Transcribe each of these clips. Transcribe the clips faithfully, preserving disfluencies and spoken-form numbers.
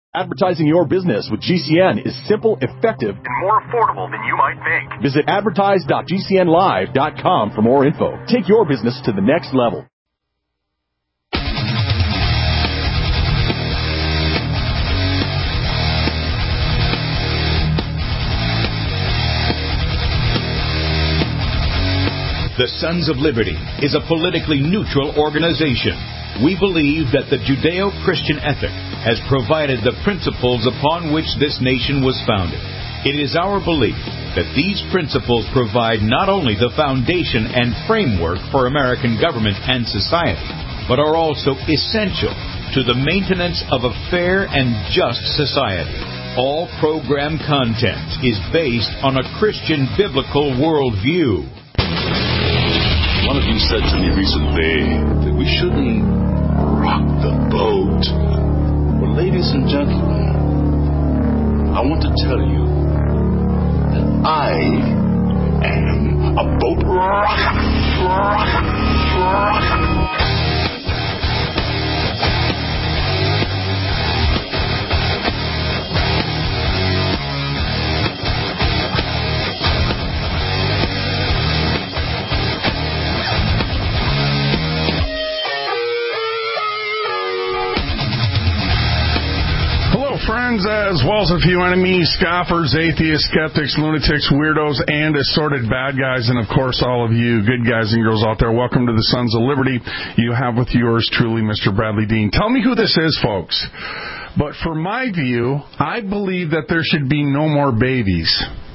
Advertising your business with G C N is simple, effective, and more affordable than you might think. Visit advertise dot g c n live dot com for more info. Take your business to the next level. The Sons of Liberty is a politically neutral organization. We believe that the Judeo-Christian ethic has provided the principles upon which this nation was founded. It is our belief that these principles provide not only the foundation and framework for American government and society, but are also essential to the maintenance of a fair and just society. All program content is based on a Christian biblical worldview. One of you said to me recently that we shouldn't rock the boat. Well, ladies and gentlemen, I want to tell you that I am a boat rocker. rocker, rocker. Friends, as well as a few enemies, scoffers, atheists, skeptics, lunatics, weirdos, and assorted bad guys, and of course all of you good guys and girls out there, welcome to the Sons of Liberty. You have with yours truly, Mister Bradley Dean. Tell me who this is, folks. But for my view, I believe that there should be no more babies.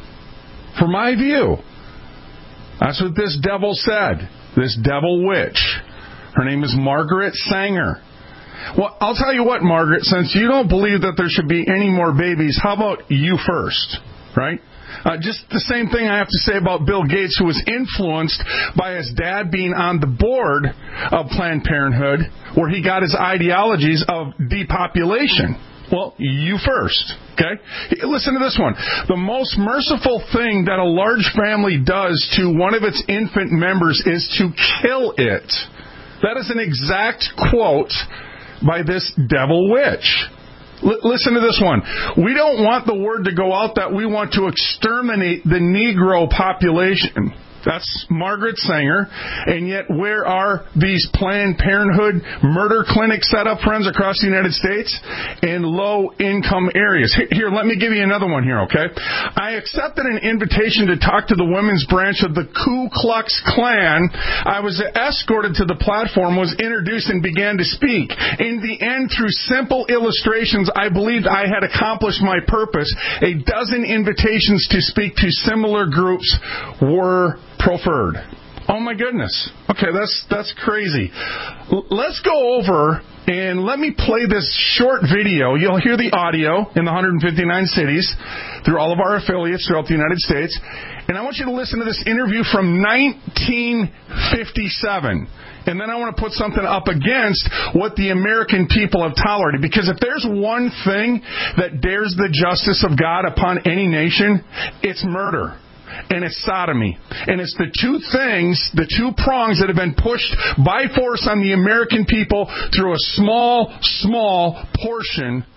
For my view. That's what this devil said. This devil witch. Her name is Margaret Sanger. Well, I'll tell you what, Margaret, since you don't believe that there should be any more babies, how about you first, right? Uh, just the same thing I have to say about Bill Gates, who was influenced by his dad being on the board of Planned Parenthood, where he got his ideologies of depopulation. Well, you first, okay? Listen to this one. The most merciful thing that a large family does to one of its infant members is to kill it. That is an exact quote by this devil witch. L- listen to this one. We don't want the word to go out that we want to exterminate the Negro population. That's Margaret Sanger. And yet, where are these Planned Parenthood murder clinics set up, friends, across the United States? In low-income areas. Here, let me give you another one here, okay? I accepted an invitation to talk to the women's branch of the Ku Klux Klan. I was escorted to the platform, was introduced, and began to speak. In the end, through simple illustrations, I believed I had accomplished my purpose. A dozen invitations to speak to similar groups were preferred. Oh my goodness. Okay, that's that's crazy. L- let's go over and let me play this short video. You'll hear the audio in the one hundred fifty-nine cities through all of our affiliates throughout the United States. And I want you to listen to this interview from nineteen fifty-seven. And then I want to put something up against what the American people have tolerated. Because if there's one thing that dares the justice of God upon any nation, it's murder. And it's sodomy. And it's the two things, the two prongs that have been pushed by force on the American people through a small, small portion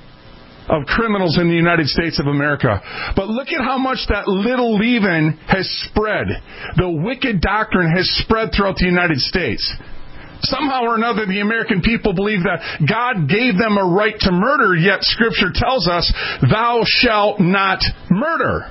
of criminals in the United States of America. But look at how much that little leaven has spread. The wicked doctrine has spread throughout the United States. Somehow or another, the American people believe that God gave them a right to murder, yet Scripture tells us, thou shalt not murder.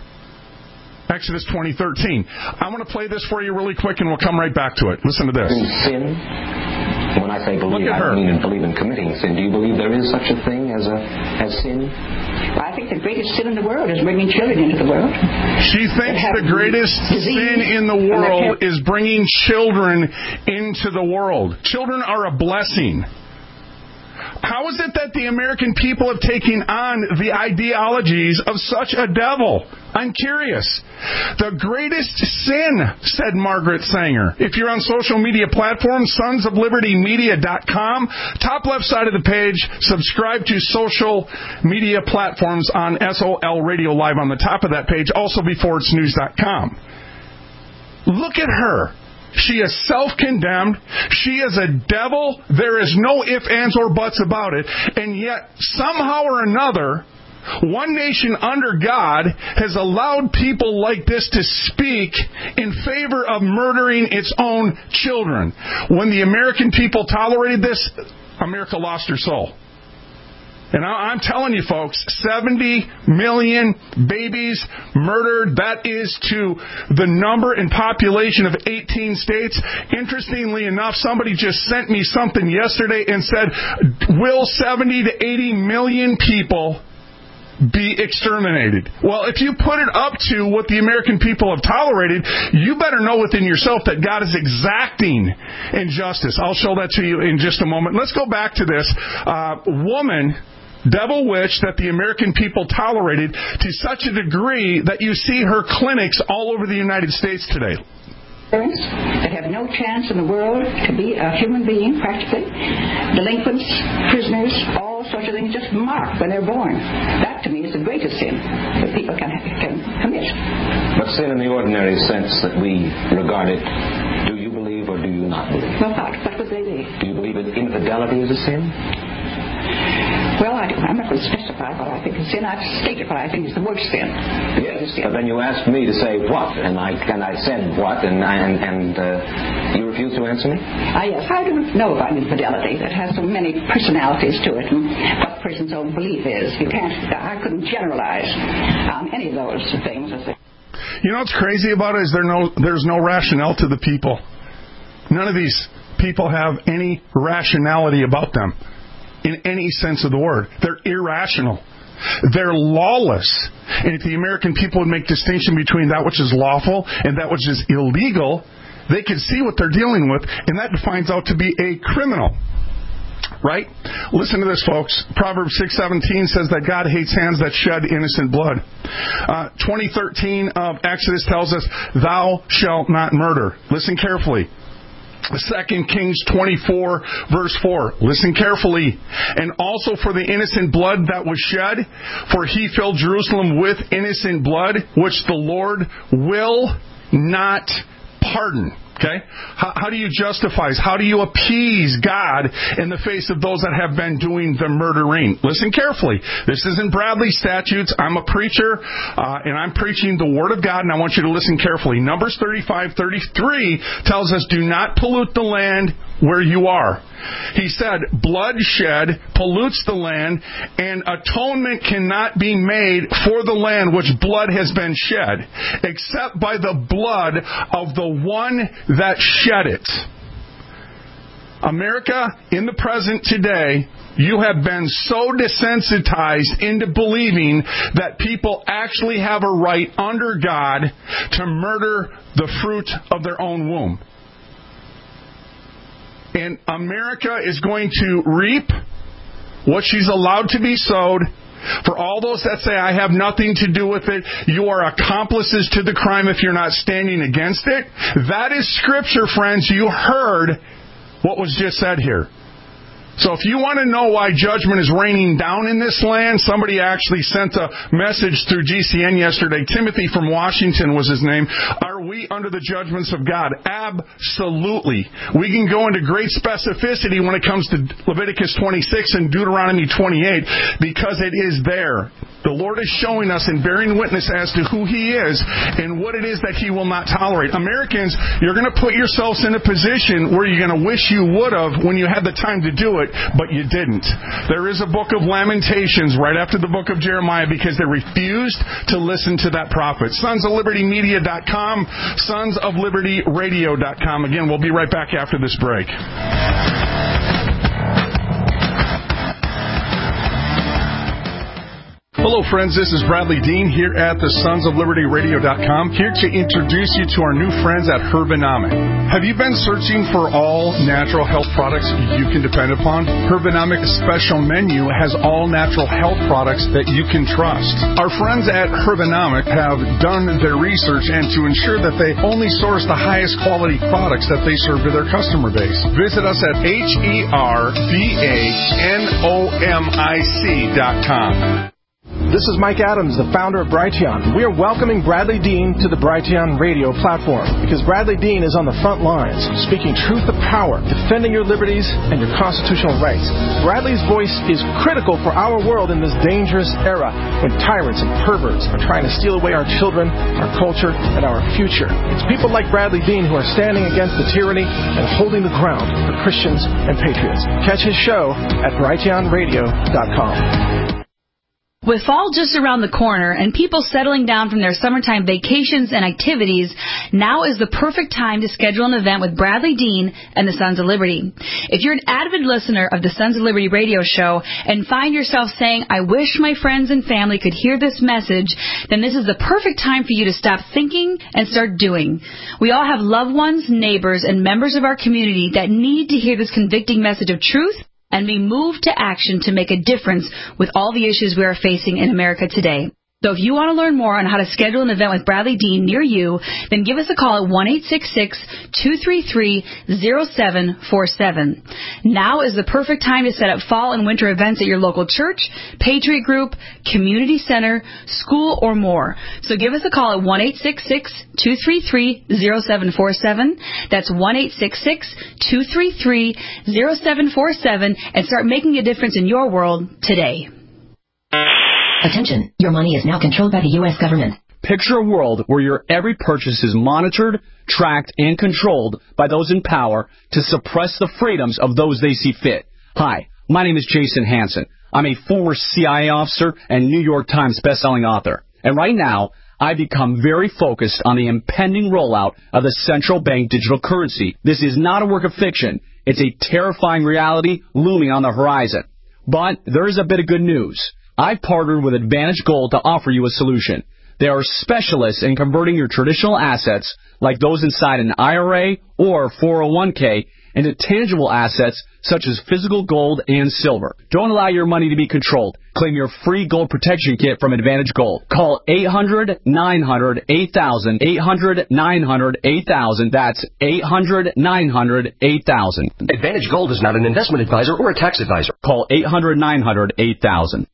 Exodus twenty thirteen. I want to play this for you really quick, and we'll come right back to it. Listen to this. Sin. When I say believe, I don't mean in believe in committing sin. Do you believe there is such a thing as a as sin? Well, I think the greatest sin in the world is bringing children into the world. She thinks the greatest sin in the world is bringing children into the world. Children are a blessing. How is it that the American people have taken on the ideologies of such a devil? I'm curious. The greatest sin, said Margaret Sanger. If you're on social media platforms, sons of liberty media dot com, top left side of the page, subscribe to social media platforms on S O L Radio Live on the top of that page, also before it's news dot com. Look at her. She is self-condemned. She is a devil. There is no ifs, ands, or buts about it. And yet, somehow or another, one nation under God has allowed people like this to speak in favor of murdering its own children. When the American people tolerated this, America lost her soul. And I'm telling you, folks, seventy million babies murdered. That is to the number and population of eighteen states. Interestingly enough, somebody just sent me something yesterday and said, will seventy to eighty million people be exterminated? Well, if you put it up to what the American people have tolerated, you better know within yourself that God is exacting injustice. I'll show that to you in just a moment. Let's go back to this uh, woman, devil witch, that the American people tolerated to such a degree that you see her clinics all over the United States today. That have no chance in the world to be a human being, practically. Delinquents, prisoners, all sorts of things just marked when they're born. That, to me, is the greatest sin that people can, can commit. But sin in the ordinary sense that we regard it, do you believe or do you not believe? Well, what? What would they be? Do you believe that infidelity is a sin? Well, I, I'm not going to specify what I think is sin. I've stated what I think is the worst sin. Yes, but then you asked me to say what, and I and I said what, and and, and uh, you refused to answer me? Ah, yes, I don't know about infidelity. That has so many personalities to it, and what a person's own belief is. You can't. I couldn't generalize um, any of those things. You know what's crazy about it is there no there's no rationale to the people. None of these people have any rationality about them. In any sense of the word. They're irrational. They're lawless. And if the American people would make distinction between that which is lawful and that which is illegal, they could see what they're dealing with, and that defines out to be a criminal. Right? Listen to this, folks. Proverbs six seventeen says that God hates hands that shed innocent blood. Uh, twenty thirteen of Exodus tells us, thou shalt not murder. Listen carefully. Second Kings twenty-four, verse four. Listen carefully. And also for the innocent blood that was shed, for he filled Jerusalem with innocent blood, which the Lord will not pardon. Okay? How, how do you justify? How do you appease God in the face of those that have been doing the murdering? Listen carefully. This isn't Bradley statutes. I'm a preacher, uh, and I'm preaching the Word of God, and I want you to listen carefully. Numbers thirty-five thirty-three tells us, do not pollute the land where you are. He said, bloodshed pollutes the land, and atonement cannot be made for the land which blood has been shed, except by the blood of the one that shed it. America, in the present today, you have been so desensitized into believing that people actually have a right under God to murder the fruit of their own womb. And America is going to reap what she's allowed to be sowed. For all those that say, I have nothing to do with it, you are accomplices to the crime if you're not standing against it. That is Scripture, friends. You heard what was just said here. So if you want to know why judgment is raining down in this land, somebody actually sent a message through G C N yesterday. Timothy from Washington was his name. Are we under the judgments of God? Absolutely. We can go into great specificity when it comes to Leviticus twenty-six and Deuteronomy twenty-eight because it is there. The Lord is showing us and bearing witness as to who He is and what it is that He will not tolerate. Americans, you're going to put yourselves in a position where you're going to wish you would have when you had the time to do it, but you didn't. There is a book of Lamentations right after the book of Jeremiah because they refused to listen to that prophet. Sons of Liberty Media dot com, Sons of Liberty Radio dot com. Again, we'll be right back after this break. Hello, friends. This is Bradley Dean here at the Sons of Liberty Radio dot com, here to introduce you to our new friends at Herbanomic. Have you been searching for all natural health products you can depend upon? Herbanomic's special menu has all natural health products that you can trust. Our friends at Herbanomic have done their research and to ensure that they only source the highest quality products that they serve to their customer base. Visit us at H E R B A N O M I C dot com. This is Mike Adams, the founder of Brighteon. We are welcoming Bradley Dean to the Brighteon radio platform because Bradley Dean is on the front lines, speaking truth to power, defending your liberties and your constitutional rights. Bradley's voice is critical for our world in this dangerous era when tyrants and perverts are trying to steal away our children, our culture, and our future. It's people like Bradley Dean who are standing against the tyranny and holding the ground for Christians and patriots. Catch his show at brighteon radio dot com. With fall just around the corner and people settling down from their summertime vacations and activities, now is the perfect time to schedule an event with Bradley Dean and the Sons of Liberty. If you're an avid listener of the Sons of Liberty radio show and find yourself saying, I wish my friends and family could hear this message, then this is the perfect time for you to stop thinking and start doing. We all have loved ones, neighbors, and members of our community that need to hear this convicting message of truth and be moved to action to make a difference with all the issues we are facing in America today. So if you want to learn more on how to schedule an event with Bradley Dean near you, then give us a call at one eight six six, two three three, zero seven four seven. Now is the perfect time to set up fall and winter events at your local church, Patriot Group, community center, school, or more. So give us a call at one eight six six, two three three, zero seven four seven. That's one eight six six, two three three, zero seven four seven and start making a difference in your world today. Attention, your money is now controlled by the U S government. Picture a world where your every purchase is monitored, tracked, and controlled by those in power to suppress the freedoms of those they see fit. Hi, my name is Jason Hansen. I'm a former C I A officer and New York Times bestselling author. And right now, I've become very focused on the impending rollout of the central bank digital currency. This is not a work of fiction. It's a terrifying reality looming on the horizon. But there is a bit of good news. I've partnered with Advantage Gold to offer you a solution. They are specialists in converting your traditional assets, like those inside an I R A or four oh one k, into tangible assets such as physical gold and silver. Don't allow your money to be controlled. Claim your free gold protection kit from Advantage Gold. Call eight hundred, nine hundred, eight thousand, eight hundred, nine hundred, eight thousand. That's eight hundred, nine hundred, eight thousand. Advantage Gold is not an investment advisor or a tax advisor. Call eight hundred, nine hundred, eight thousand.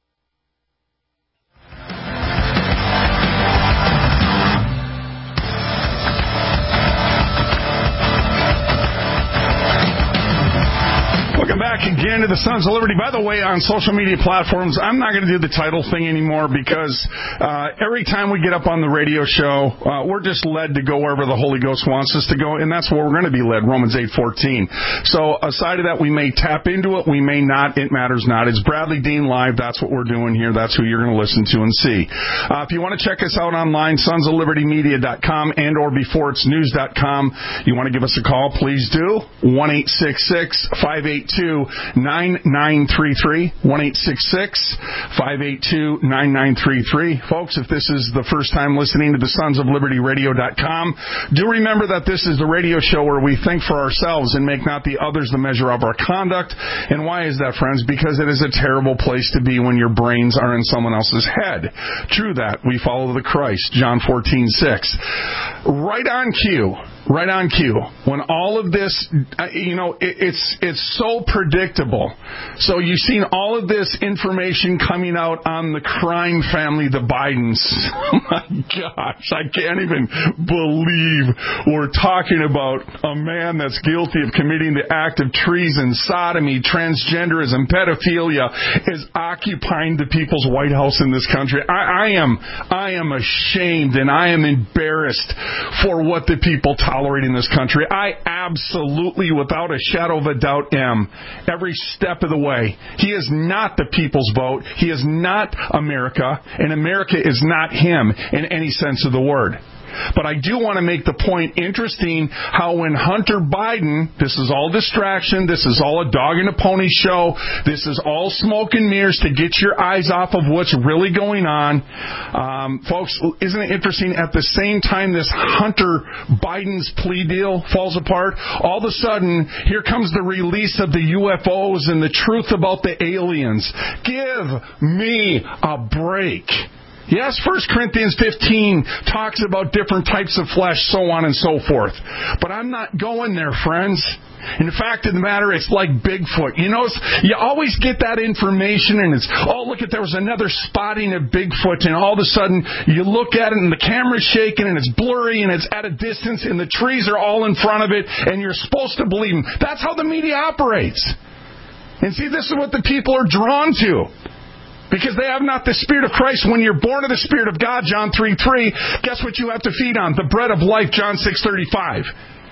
Welcome back again to the Sons of Liberty. By the way, on social media platforms, I'm not going to do the title thing anymore because uh, every time we get up on the radio show, uh, we're just led to go wherever the Holy Ghost wants us to go, and that's where we're going to be led, Romans eight fourteen. So aside of that, we may tap into it, we may not. It matters not. It's Bradley Dean Live. That's what we're doing here. That's who you're going to listen to and see. Uh, if you want to check us out online, sons of liberty media dot com and or before it's news dot com. You want to give us a call, please do. one eight six six, five eight two, nine nine three three. one eight six six, five eight two, nine nine three three. Folks, if this is the first time listening to the sons of liberty radio dot com, do remember that this is the radio show where we think for ourselves and make not the others the measure of our conduct. And why is that, friends? Because it is a terrible place to be when your brains are in someone else's head. True that. We follow the Christ, John fourteen six. Right on cue. Right on cue. When all of this, you know, it, it's it's so predictable. So you've seen all of this information coming out on the crime family, the Bidens. Oh my gosh, I can't even believe we're talking about a man that's guilty of committing the act of treason, sodomy, transgenderism, pedophilia, is occupying the people's White House in this country. I, I am, I am ashamed and I am embarrassed for what the people tolerate in this country. I absolutely, without a shadow of a doubt, am. Every step of the way. He is not the people's vote. He is not America, and America is not him in any sense of the word. But I do want to make the point, interesting how when Hunter Biden, this is all distraction, this is all a dog and a pony show, this is all smoke and mirrors to get your eyes off of what's really going on. Um, folks, isn't it interesting, at the same time this Hunter Biden's plea deal falls apart, all of a sudden, here comes the release of the U F Os and the truth about the aliens. Give me a break. Yes, First Corinthians fifteen talks about different types of flesh, so on and so forth. But I'm not going there, friends. And the fact of the matter, it's like Bigfoot. You know, you always get that information and it's, oh, look at, there was another spotting of Bigfoot, and all of a sudden you look at it and the camera's shaking and it's blurry and it's at a distance and the trees are all in front of it and you're supposed to believe them. That's how the media operates. And see, this is what the people are drawn to. Because they have not the Spirit of Christ. When you're born of the Spirit of God, John three three, guess what you have to feed on? The bread of life, John six thirty-five.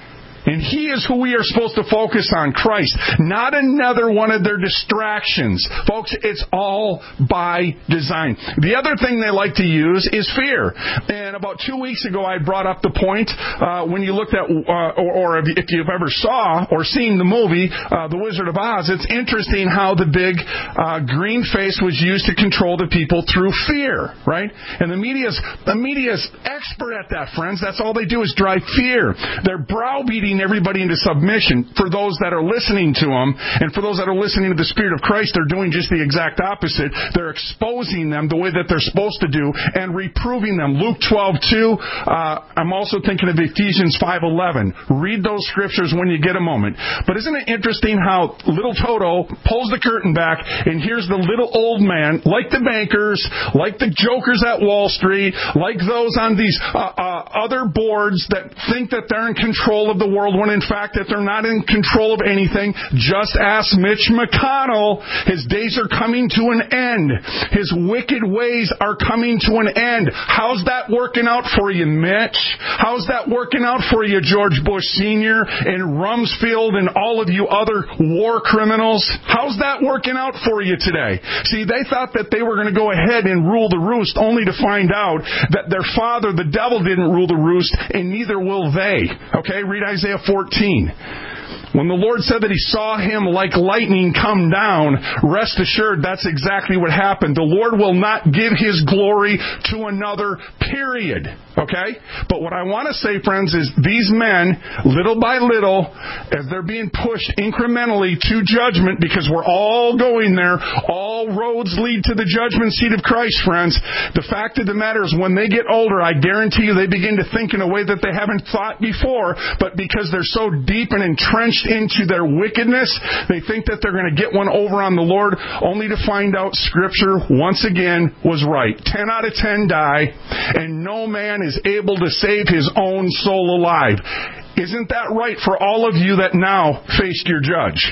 And He is who we are supposed to focus on, Christ, not another one of their distractions. Folks, it's all by design. The other thing they like to use is fear. And about two weeks ago, I brought up the point, uh, when you looked at, uh, or, or if you've ever saw or seen the movie, uh, The Wizard of Oz, it's interesting how the big uh, green face was used to control the people through fear, right? And the media's, the media's expert at that, friends. That's all they do is drive fear. They're browbeating everybody into submission. For those that are listening to them, and for those that are listening to the Spirit of Christ, they're doing just the exact opposite. They're exposing them the way that they're supposed to do and reproving them. Luke twelve two. Uh, I'm also thinking of Ephesians five eleven. Read those scriptures when you get a moment. But isn't it interesting how little Toto pulls the curtain back, and here's the little old man, like the bankers, like the jokers at Wall Street, like those on these uh, uh, other boards that think that they're in control of the world, when in fact that they're not in control of anything. Just ask Mitch McConnell. His days are coming to an end. His wicked ways are coming to an end. How's that working out for you, Mitch? How's that working out for you, George Bush Senior and Rumsfeld and all of you other war criminals? How's that working out for you today? See, they thought that they were going to go ahead and rule the roost, only to find out that their father, the devil, didn't rule the roost, and neither will they. Okay, read Isaiah fourteen. When the Lord said that He saw him like lightning come down, rest assured that's exactly what happened. The Lord will not give His glory to another, period. Okay? But what I want to say, friends, is these men, little by little, as they're being pushed incrementally to judgment, because we're all going there, all roads lead to the judgment seat of Christ, friends. The fact of the matter is, when they get older, I guarantee you they begin to think in a way that they haven't thought before, but because they're so deep and entrenched into their wickedness, they think that they're going to get one over on the Lord, only to find out Scripture, once again, was right. Ten out of ten die, and no man is able to save his own soul alive. Isn't that right for all of you that now faced your judge?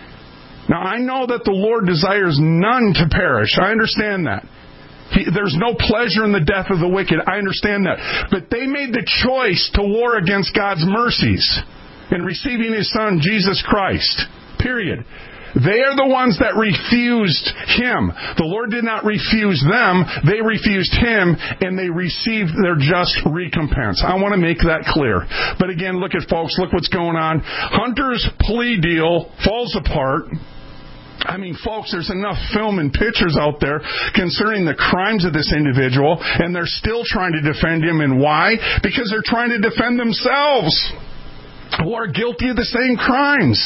Now, I know that the Lord desires none to perish. I understand that. He, there's no pleasure in the death of the wicked. I understand that. But they made the choice to war against God's mercies in receiving His Son, Jesus Christ. Period. They are the ones that refused Him. The Lord did not refuse them. They refused Him, and they received their just recompense. I want to make that clear. But again, look at folks. Look what's going on. Hunter's plea deal falls apart. I mean, folks, there's enough film and pictures out there concerning the crimes of this individual, and they're still trying to defend him. And why? Because they're trying to defend themselves, who are guilty of the same crimes.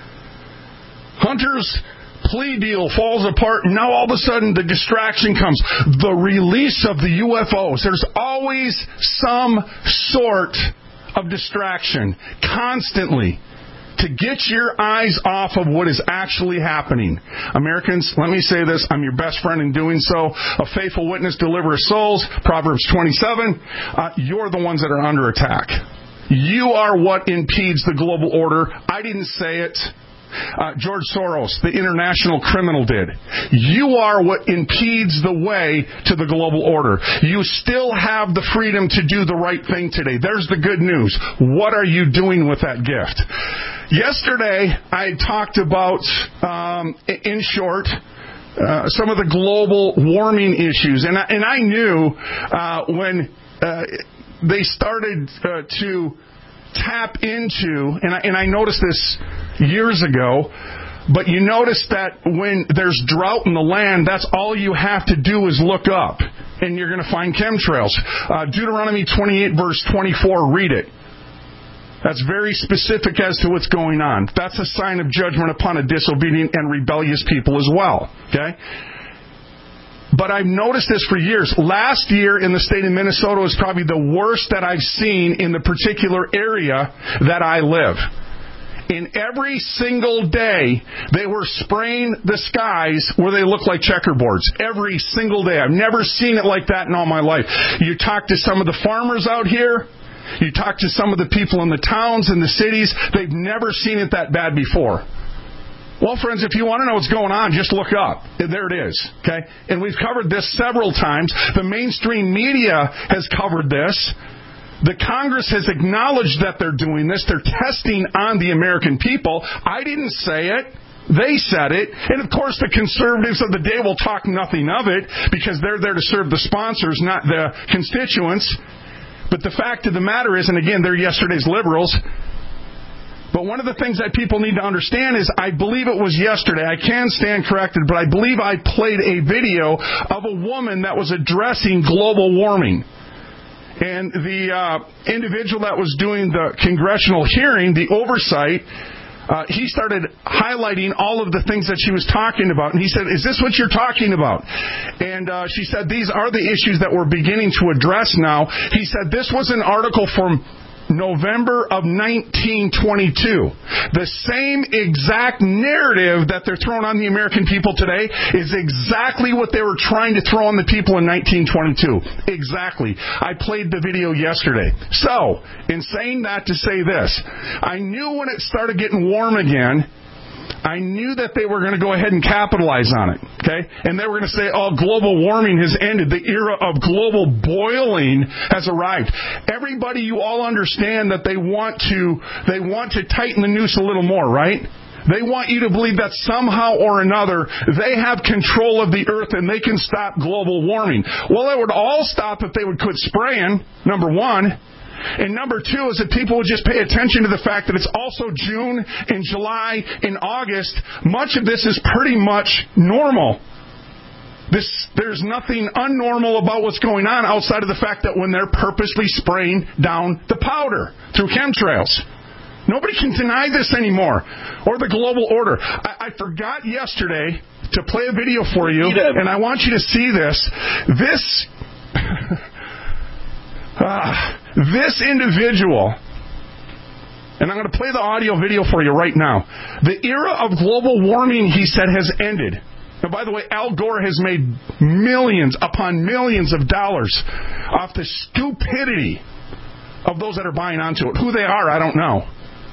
Hunter's plea deal falls apart, and now all of a sudden the distraction comes. The release of the U F Os. There's always some sort of distraction, constantly, to get your eyes off of what is actually happening. Americans, let me say this. I'm your best friend in doing so. A faithful witness delivers souls. Proverbs twenty-seven. Uh, you're the ones that are under attack. You are what impedes the global order. I didn't say it. Uh, George Soros, the international criminal, did. You are what impedes the way to the global order. You still have the freedom to do the right thing today. There's the good news. What are you doing with that gift? Yesterday, I talked about, um, in short, uh, some of the global warming issues. And I, and I knew uh, when uh, they started uh, to tap into, and I, and I noticed this years ago, but you notice that when there's drought in the land, that's all you have to do is look up, and you're going to find chemtrails. Uh, Deuteronomy twenty-eight, verse twenty-four, read it. That's very specific as to what's going on. That's a sign of judgment upon a disobedient and rebellious people as well. Okay? but I've noticed this for years. Last year in the state of Minnesota was probably the worst that I've seen in the particular area that I live. In every single day, they were spraying the skies where they look like checkerboards. Every single day. I've never seen it like that in all my life. You talk to some of the farmers out here. You talk to some of the people in the towns and the cities. They've never seen it that bad before. Well, friends, if you want to know what's going on, just look up. There it is. Okay? And we've covered this several times. The mainstream media has covered this. The Congress has acknowledged that they're doing this. They're testing on the American people. I didn't say it. They said it. And, of course, the conservatives of the day will talk nothing of it because they're there to serve the sponsors, not the constituents. But the fact of the matter is, and again, they're yesterday's liberals, but one of the things that people need to understand is, I believe it was yesterday, I can stand corrected, but I believe I played a video of a woman that was addressing global warming. And the uh, individual that was doing the congressional hearing, the oversight, uh, he started highlighting all of the things that she was talking about. And he said, is this what you're talking about? And uh, she said, these are the issues that we're beginning to address now. He said, this was an article from November of nineteen twenty-two. The same exact narrative that they're throwing on the American people today is exactly what they were trying to throw on the people in nineteen twenty-two. Exactly. I played the video yesterday. So, in saying that, to say this, I knew when it started getting warm again, I knew that they were going to go ahead and capitalize on it, okay? And they were going to say, oh, global warming has ended. The era of global boiling has arrived. Everybody, you all understand that they want to, they want to tighten the noose a little more, right? They want you to believe that somehow or another they have control of the earth and they can stop global warming. Well, it would all stop if they would quit spraying, number one. And number two is that people would just pay attention to the fact that it's also June and July and August. Much of this is pretty much normal. This, there's nothing unnormal about what's going on outside of the fact that when they're purposely spraying down the powder through chemtrails. Nobody can deny this anymore. Or the global order. I, I forgot yesterday to play a video for you, and I want you to see this. This... Uh, this individual, and I'm going to play the audio video for you right now. The era of global warming, he said, has ended. Now, by the way, Al Gore has made millions upon millions of dollars off the stupidity of those that are buying onto it. Who they are, I don't know.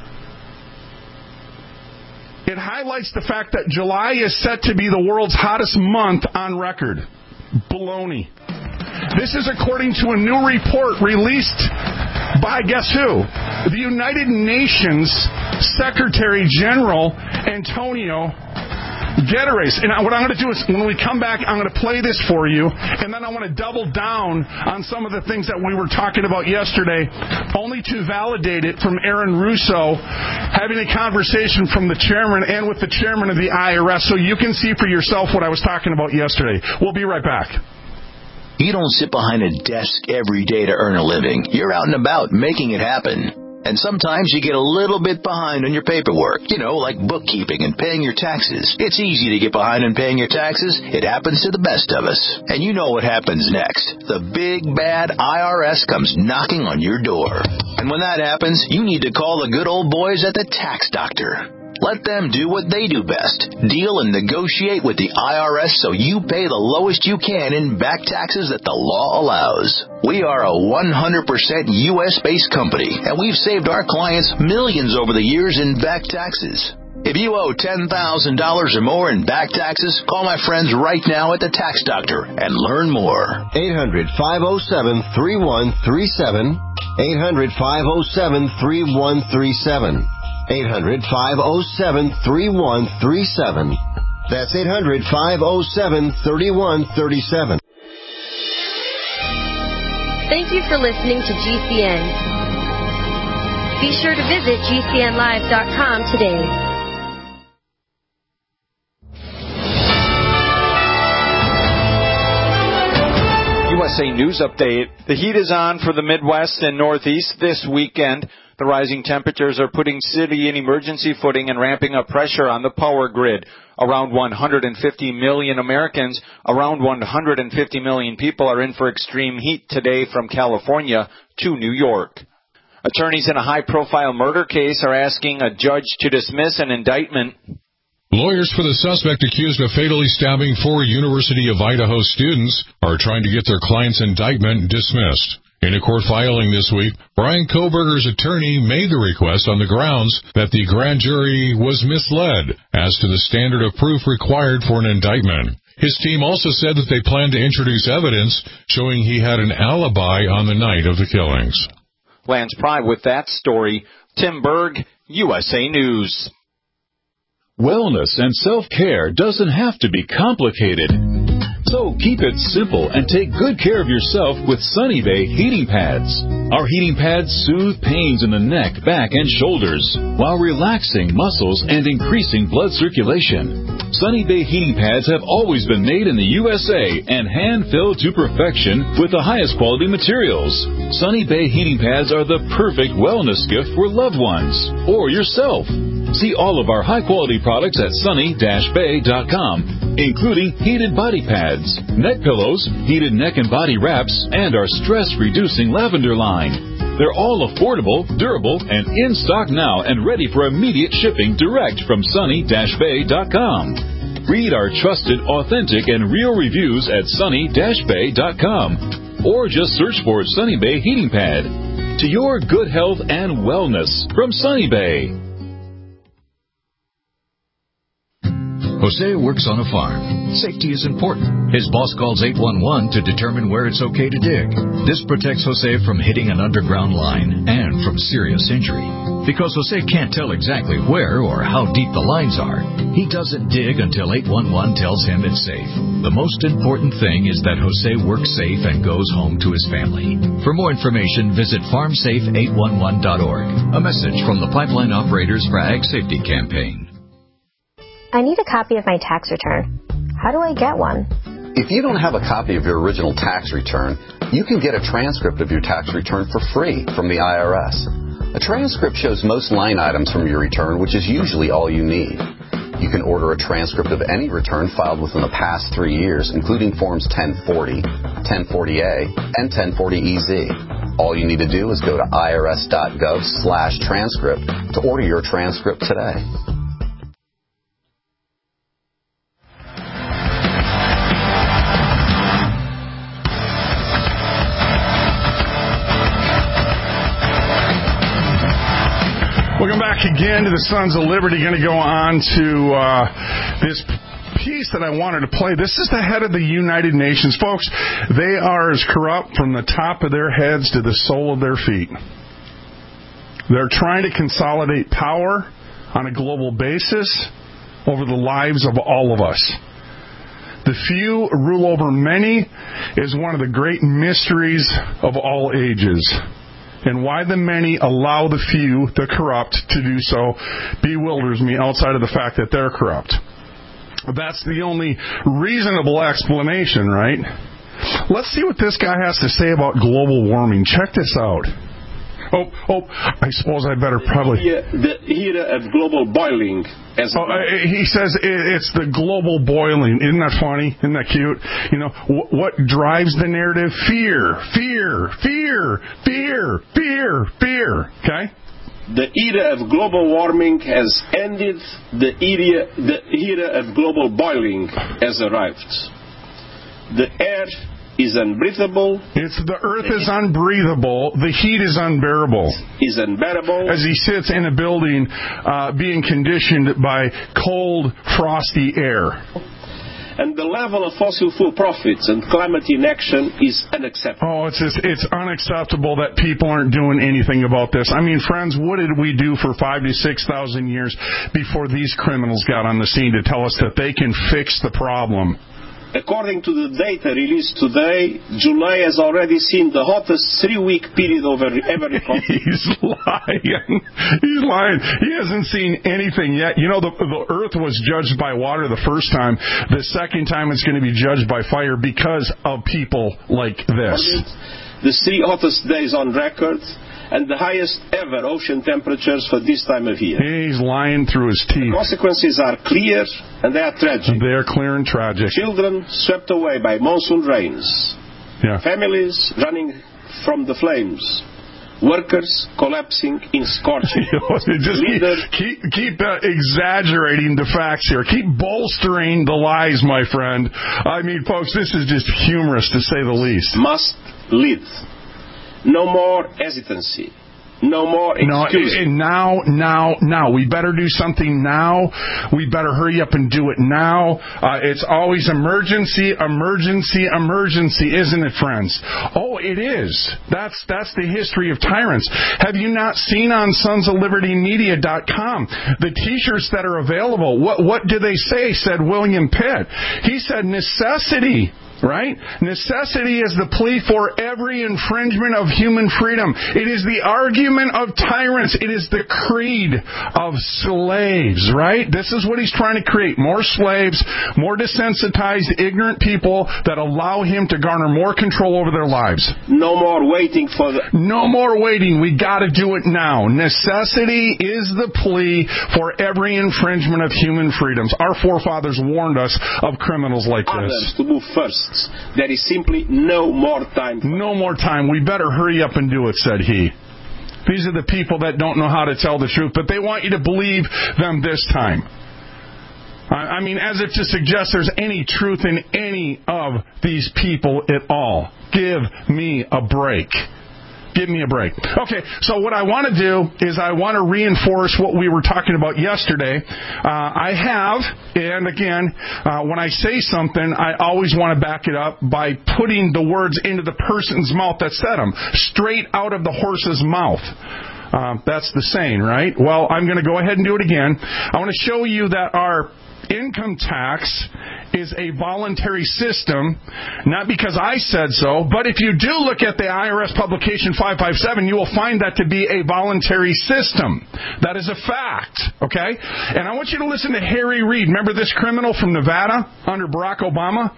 It highlights the fact that July is set to be the world's hottest month on record. Baloney. This is according to a new report released by, guess who? The United Nations Secretary General Antonio Guterres. And what I'm going to do is, when we come back, I'm going to play this for you, and then I want to double down on some of the things that we were talking about yesterday, only to validate it from Aaron Russo, having a conversation from the chairman and with the chairman of the I R S, so you can see for yourself what I was talking about yesterday. We'll be right back. You don't sit behind a desk every day to earn a living. You're out and about making it happen. And sometimes you get a little bit behind on your paperwork, you know, like bookkeeping and paying your taxes. It's easy to get behind on paying your taxes. It happens to the best of us. And you know what happens next. The big, bad I R S comes knocking on your door. And when that happens, you need to call the good old boys at the Tax Doctor. Let them do what they do best. Deal and negotiate with the I R S so you pay the lowest you can in back taxes that the law allows. We are a one hundred percent U S-based company, and we've saved our clients millions over the years in back taxes. If you owe ten thousand dollars or more in back taxes, call my friends right now at the Tax Doctor and learn more. eight hundred, five oh seven, three one three seven. eight hundred, five oh seven, three one three seven. eight hundred, five oh seven, three one three seven. That's eight hundred, five oh seven, three one three seven. Thank you for listening to G C N. Be sure to visit G C N live dot com today. U S A News Update. The heat is on for the Midwest and Northeast this weekend. The rising temperatures are putting city in emergency footing and ramping up pressure on the power grid. Around one hundred fifty million Americans, around one hundred fifty million people are in for extreme heat today from California to New York. Attorneys in a high-profile murder case are asking a judge to dismiss an indictment. Lawyers for the suspect accused of fatally stabbing four University of Idaho students are trying to get their client's indictment dismissed. In a court filing this week, Brian Kohberger's attorney made the request on the grounds that the grand jury was misled as to the standard of proof required for an indictment. His team also said that they plan to introduce evidence showing he had an alibi on the night of the killings. Lance Pry with that story. Tim Berg, U S A News. Wellness and self-care doesn't have to be complicated. So keep it simple and take good care of yourself with Sunny Bay heating pads. Our heating pads soothe pains in the neck, back, and shoulders while relaxing muscles and increasing blood circulation. Sunny Bay heating pads have always been made in the U S A and hand-filled to perfection with the highest quality materials. Sunny Bay heating pads are the perfect wellness gift for loved ones or yourself. See all of our high-quality products at sunny dash bay dot com, including heated body pads, neck pillows, heated neck and body wraps, and our stress-reducing lavender line. They're all affordable, durable, and in stock now and ready for immediate shipping direct from sunny dash bay dot com. Read our trusted, authentic, and real reviews at sunny dash bay dot com or just search for Sunny Bay Heating Pad. To your good health and wellness from Sunny Bay. Jose works on a farm. Safety is important. His boss calls eight one one to determine where it's okay to dig. This protects Jose from hitting an underground line and from serious injury. Because Jose can't tell exactly where or how deep the lines are, he doesn't dig until eight one one tells him it's safe. The most important thing is that Jose works safe and goes home to his family. For more information, visit farm safe eight one one dot org. A message from the Pipeline Operators for Ag Safety Campaign. I need a copy of my tax return. How do I get one? If you don't have a copy of your original tax return, you can get a transcript of your tax return for free from the I R S. A transcript shows most line items from your return, which is usually all you need. You can order a transcript of any return filed within the past three years, including Forms ten forty, ten forty A, and ten forty E Z. All you need to do is go to irs.gov slash transcript to order your transcript today. Welcome back again to the Sons of Liberty. Going to go on to uh, this piece that I wanted to play. This is the head of the United Nations. Folks, they are as corrupt from the top of their heads to the sole of their feet. They're trying to consolidate power on a global basis over the lives of all of us. The few rule over many is one of the great mysteries of all ages. And why the many allow the few, the corrupt, to do so bewilders me outside of the fact that they're corrupt. That's the only reasonable explanation, right? Let's see what this guy has to say about global warming. Check this out. Oh, oh, I suppose I better probably... The era of global boiling. As oh, he says it's the global boiling. Isn't that funny? Isn't that cute? You know, what drives the narrative? Fear, fear, fear, fear, fear, fear. Okay? The era of global warming has ended. The era, the era of global boiling has arrived. The air is unbreathable. It's the earth is unbreathable. The heat is unbearable. Is unbearable. As he sits in a building uh, being conditioned by cold, frosty air. And the level of fossil fuel profits and climate inaction is unacceptable. Oh, it's just, it's unacceptable that people aren't doing anything about this. I mean, friends, what did we do for five to six thousand years before these criminals got on the scene to tell us that they can fix the problem? According to the data released today, July has already seen the hottest three-week period over ever recorded. He's lying. He's lying. He hasn't seen anything yet. You know, the, the earth was judged by water the first time. The second time it's going to be judged by fire because of people like this. The three hottest days on record, and the highest ever ocean temperatures for this time of year. He's lying through his teeth. The consequences are clear and they are tragic. They are clear and tragic. Children swept away by monsoon rains. Yeah. Families running from the flames. Workers collapsing in scorching. Just Leaders, keep keep, keep uh, exaggerating the facts here. Keep bolstering the lies, my friend. I mean, folks, this is just humorous to say the least. Must lead. No more hesitancy. No more excuses. No, now, now, now. We better do something now. We better hurry up and do it now. Uh, it's always emergency, emergency, emergency, isn't it, friends? Oh, it is. That's that's the history of tyrants. Have you not seen on sons of liberty media dot com the T-shirts that are available? What what do they say? Said William Pitt. He said necessity. Right? Necessity is the plea for every infringement of human freedom. It is the argument of tyrants. It is the creed of slaves, right? This is what he's trying to create. More slaves, more desensitized, ignorant people that allow him to garner more control over their lives. No more waiting for the... No more waiting. We got to do it now. Necessity is the plea for every infringement of human freedoms. Our forefathers warned us of criminals like this. To move first. There is simply no more time. No more time. We better hurry up and do it, said he. These are the people that don't know how to tell the truth, but they want you to believe them this time. I mean, as if to suggest there's any truth in any of these people at all. Give me a break. Give me a break. Okay, so what I want to do is I want to reinforce what we were talking about yesterday. Uh, I have, and again, uh, when I say something, I always want to back it up by putting the words into the person's mouth that said them, straight out of the horse's mouth. Uh, that's the saying, right? Well, I'm going to go ahead and do it again. I want to show you that our income tax is a voluntary system, not because I said so, but if you do look at the I R S publication five five seven, you will find that to be a voluntary system. That is a fact, okay? And I want you to listen to Harry Reid. Remember this criminal from Nevada under Barack Obama?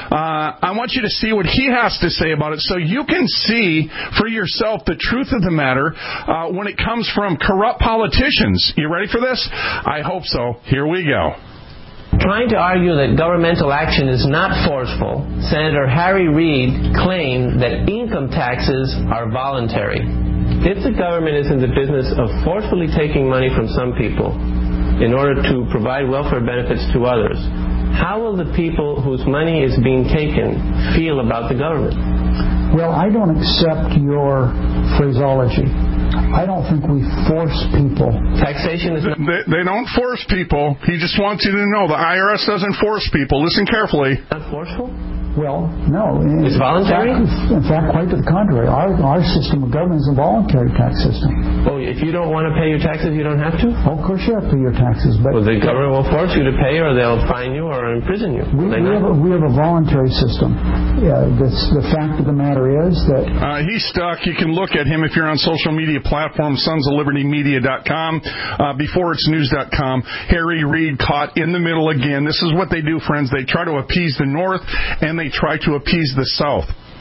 Uh, I want you to see what he has to say about it so you can see for yourself the truth of the matter uh, when it comes from corrupt politicians. You ready for this? I hope so. Here we go. Trying to argue that governmental action is not forceful, Senator Harry Reid claimed that income taxes are voluntary. If the government is in the business of forcefully taking money from some people in order to provide welfare benefits to others, how will the people whose money is being taken feel about the government? Well, I don't accept your phraseology. I don't think we force people. Taxation is not... They, they don't force people. He just wants you to know the I R S doesn't force people. Listen carefully. Not forceful? Well, no. It's voluntary? In fact, in fact, quite to the contrary. Our our system of government is a voluntary tax system. Oh, if you don't want to pay your taxes, you don't have to? Oh, of course you have to pay your taxes. But well, the government will force you to pay, or they'll fine you or imprison you. We, we, have, a, we have a voluntary system. Yeah, this, the fact of the matter is that... Uh, he's stuck. You can look at him if you're on social media platforms, sons of liberty media dot com, uh, before it's news dot com. Harry Reid caught in the middle again. This is what they do, friends. They try to appease the North, and they try to appease the South.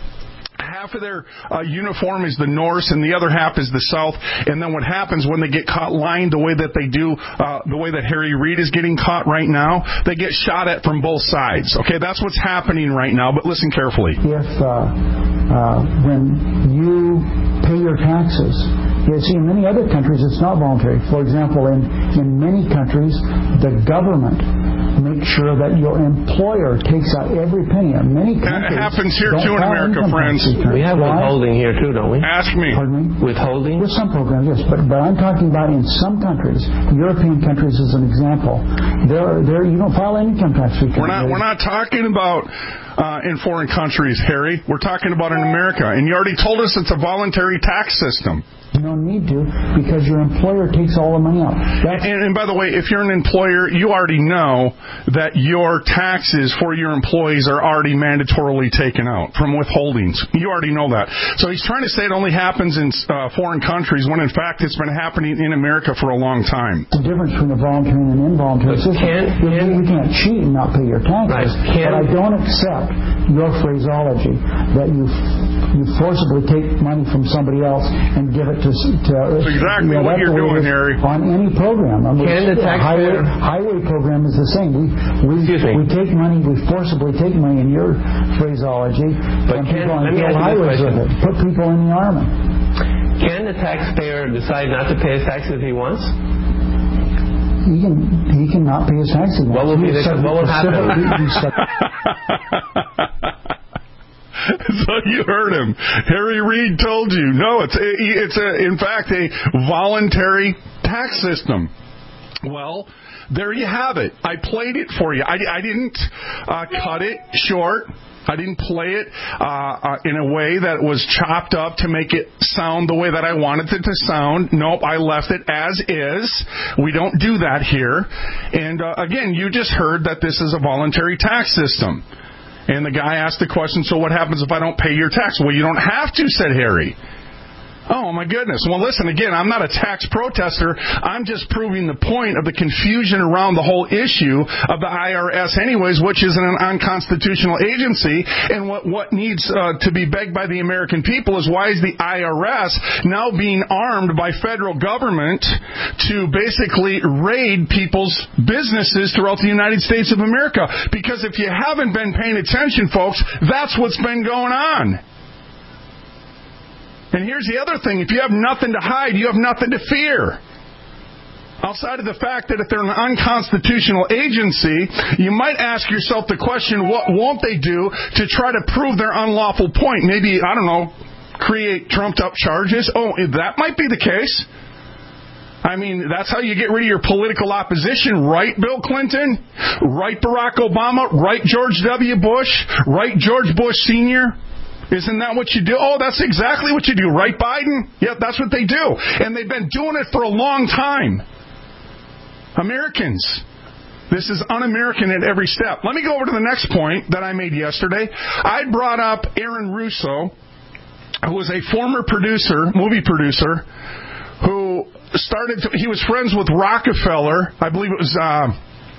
Half of their uh, uniform is the North, and the other half is the South. And then what happens when they get caught lying the way that they do, uh, the way that Harry Reid is getting caught right now, they get shot at from both sides. Okay, that's what's happening right now, but listen carefully. If uh, uh, when you pay your taxes, you see, in many other countries it's not voluntary. For example, in, in many countries, the government makes sure that your employer takes out every penny. In many countries, that happens here too in America, friends. We have Why? withholding here too, don't we? Ask me. Pardon me? Withholding? There's some programs, yes, but but I'm talking about in some countries, European countries as an example. There, there you don't file any income tax return. We're not. We're not talking about uh, in foreign countries, Harry. We're talking about in America, and you already told us it's a voluntary tax system. You don't need to because your employer takes all the money out. And, and by the way, if you're an employer, you already know that your taxes for your employees are already mandatorily taken out from withholdings. You already know that. So he's trying to say it only happens in uh, foreign countries when, in fact, it's been happening in America for a long time. The difference between a voluntary and an involuntary system. Can, can, you can't cheat and not pay your taxes. Right. Can, but I don't accept your phraseology that you you forcibly take money from somebody else and give it to... to That's exactly you know, what you're doing, Harry. On any program. I mean, Can the taxpayer... highway, highway program is the same. We we, we take money, we forcibly take money in your phraseology, but and can, people on let me ask highways with it. Put people in the army. Can the taxpayer decide not to pay his taxes if he wants? He can he can not pay his taxes. What will be the, what will happen? So you heard him. Harry Reid told you. No, it's a, it's a, in fact a voluntary tax system. Well, there you have it. I played it for you. I, I didn't uh, cut it short. I didn't play it uh, uh, in a way that was chopped up to make it sound the way that I wanted it to sound. Nope, I left it as is. We don't do that here. And uh, again, you just heard that this is a voluntary tax system. And the guy asked the question, so what happens if I don't pay your tax? Well, you don't have to, said Harry. Oh, my goodness. Well, listen, again, I'm not a tax protester. I'm just proving the point of the confusion around the whole issue of the I R S anyways, which is an unconstitutional agency. And what, what needs uh, to be begged by the American people is why is the I R S now being armed by federal government to basically raid people's businesses throughout the United States of America? Because if you haven't been paying attention, folks, that's what's been going on. And here's the other thing. If you have nothing to hide, you have nothing to fear. Outside of the fact that if they're an unconstitutional agency, you might ask yourself the question, what won't they do to try to prove their unlawful point? Maybe, I don't know, create trumped-up charges? Oh, that might be the case. I mean, that's how you get rid of your political opposition, right, Bill Clinton? Right, Barack Obama? Right, George W. Bush? Right, George Bush Senior? Isn't that what you do? Oh, that's exactly what you do. Right, Biden? Yep, that's what they do. And they've been doing it for a long time. Americans. This is un-American at every step. Let me go over to the next point that I made yesterday. I brought up Aaron Russo, who was a former producer, movie producer, who started, to, he was friends with Rockefeller. I believe it was, uh,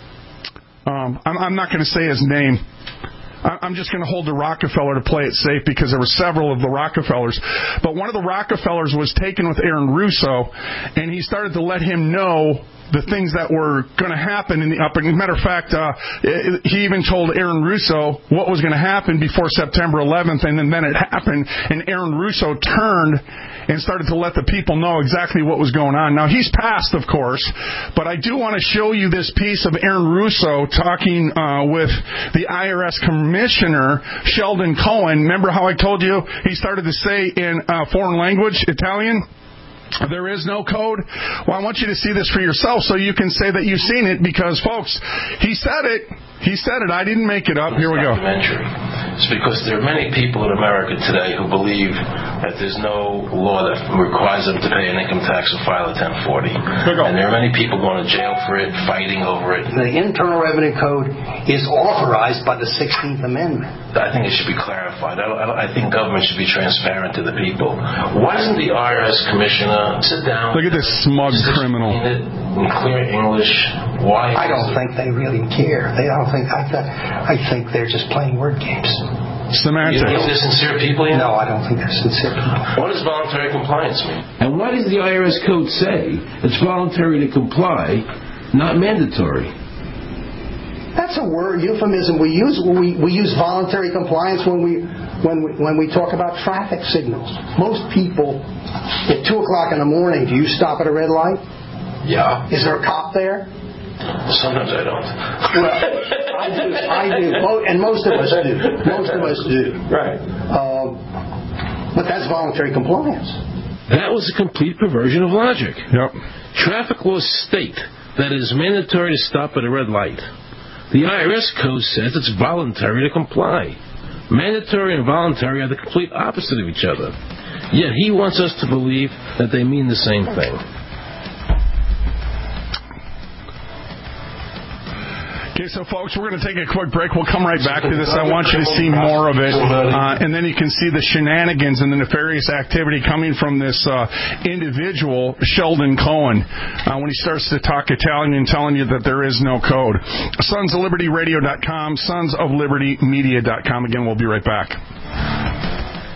um, I'm, I'm not going to say his name. I'm just going to hold the Rockefeller to play it safe because there were several of the Rockefellers. But one of the Rockefellers was taken with Aaron Russo, and he started to let him know the things that were going to happen in the upper. As a matter of fact, uh, he even told Aaron Russo what was going to happen before September eleventh, and then, then it happened, and Aaron Russo turned and started to let the people know exactly what was going on. Now, he's passed, of course, but I do want to show you this piece of Aaron Russo talking uh, with the I R S Commissioner, Sheldon Cohen. Remember how I told you he started to say in uh, foreign language, Italian? There is no code. Well, I want you to see this for yourself so you can say that you've seen it because, folks, he said it. He said it. I didn't make it up. Here we go. It's because there are many people in America today who believe that there's no law that requires them to pay an income tax or file a ten forty. And there are many people going to jail for it, fighting over it. The Internal Revenue Code is authorized by the sixteenth Amendment. I think it should be clarified. I, don't, I, don't, I think government should be transparent to the people. Why doesn't the I R S commissioner sit down? Look at this smug criminal. It in clear English. Why? I don't think they really care. They don't think. I, th- I think they're just playing word games. Semantics. You think they're sincere people? You know? No, I don't think they're sincere people. What does voluntary compliance mean? And why does the I R S code say it's voluntary to comply, not mandatory? That's a word euphemism we use. We we use voluntary compliance when we when we, when we talk about traffic signals. Most people at two o'clock in the morning, do you stop at a red light? Yeah. Is there a cop there? Sometimes I don't. Well, I do. I do. And most of us do. Most of us do. Right. Um, but that's voluntary compliance. That was a complete perversion of logic. Yep. Traffic laws state that it is mandatory to stop at a red light. The I R S code says it's voluntary to comply. Mandatory and voluntary are the complete opposite of each other. Yet he wants us to believe that they mean the same thing. Okay, so folks, we're going to take a quick break. We'll come right back to this. I want you to see more of it, uh, and then you can see the shenanigans and the nefarious activity coming from this uh, individual, Sheldon Cohen, uh, when he starts to talk Italian and telling you that there is no code. sons of liberty radio dot com, sons of liberty media dot com. Again, we'll be right back.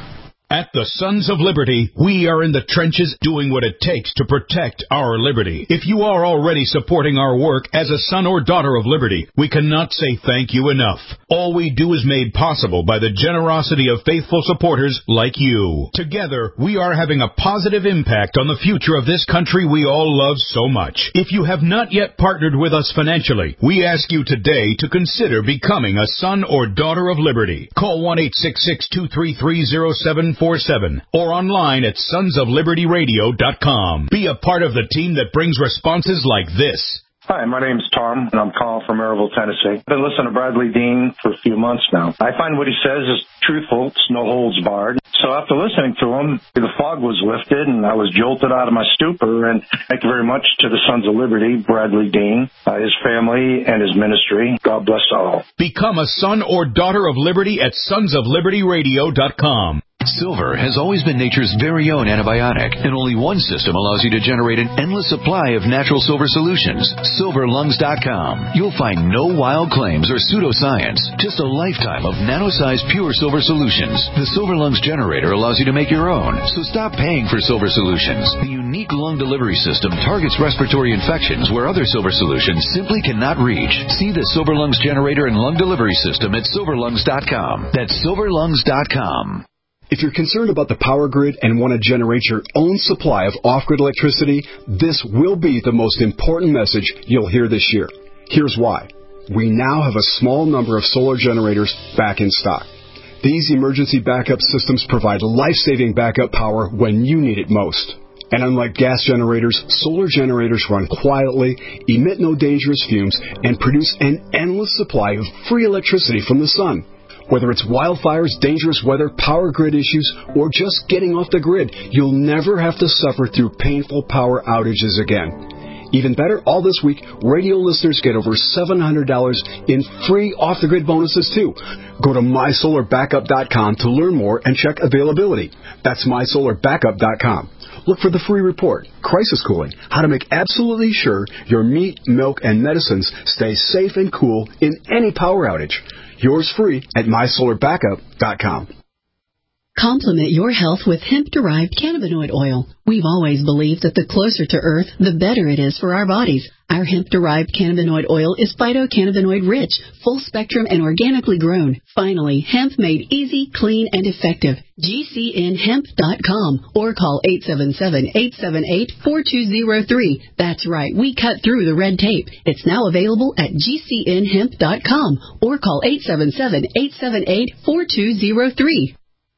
At the Sons of Liberty, we are in the trenches doing what it takes to protect our liberty. If you are already supporting our work as a son or daughter of liberty, we cannot say thank you enough. All we do is made possible by the generosity of faithful supporters like you. Together, we are having a positive impact on the future of this country we all love so much. If you have not yet partnered with us financially, we ask you today to consider becoming a son or daughter of liberty. Call one eight six six, two three three, zero seven four seven or online at sons of liberty radio dot com. Be a part of the team that brings responses like this. Hi, my name's Tom, and I'm calling from Maryville, Tennessee. I've been listening to Bradley Dean for a few months now. I find what he says is truthful. It's no holds barred. So after listening to him, the fog was lifted, and I was jolted out of my stupor. And thank you very much to the Sons of Liberty, Bradley Dean, uh, his family, and his ministry. God bless all. Become a son or daughter of liberty at sons of liberty radio dot com. Silver has always been nature's very own antibiotic, and only one system allows you to generate an endless supply of natural silver solutions. silver lungs dot com. You'll find no wild claims or pseudoscience, just a lifetime of nano-sized pure silver solutions. The Silver Lungs generator allows you to make your own, so stop paying for silver solutions. The unique lung delivery system targets respiratory infections where other silver solutions simply cannot reach. See the Silver Lungs generator and lung delivery system at silver lungs dot com. That's silver lungs dot com. If you're concerned about the power grid and want to generate your own supply of off-grid electricity, this will be the most important message you'll hear this year. Here's why. We now have a small number of solar generators back in stock. These emergency backup systems provide life-saving backup power when you need it most. And unlike gas generators, solar generators run quietly, emit no dangerous fumes, and produce an endless supply of free electricity from the sun. Whether it's wildfires, dangerous weather, power grid issues, or just getting off the grid, you'll never have to suffer through painful power outages again. Even better, all this week, radio listeners get over seven hundred dollars in free off-the-grid bonuses, too. Go to my solar backup dot com to learn more and check availability. That's my solar backup dot com. Look for the free report, Crisis Cooling, how to make absolutely sure your meat, milk, and medicines stay safe and cool in any power outage. Yours free at my solar backup dot com. Complement your health with hemp-derived cannabinoid oil. We've always believed that the closer to Earth, the better it is for our bodies. Our hemp-derived cannabinoid oil is phytocannabinoid-rich, full-spectrum, and organically grown. Finally, hemp made easy, clean, and effective. G C N hemp dot com or call eight seven seven, eight seven eight, four two zero three. That's right, we cut through the red tape. It's now available at G C N hemp dot com or call eight seven seven, eight seven eight, four two zero three.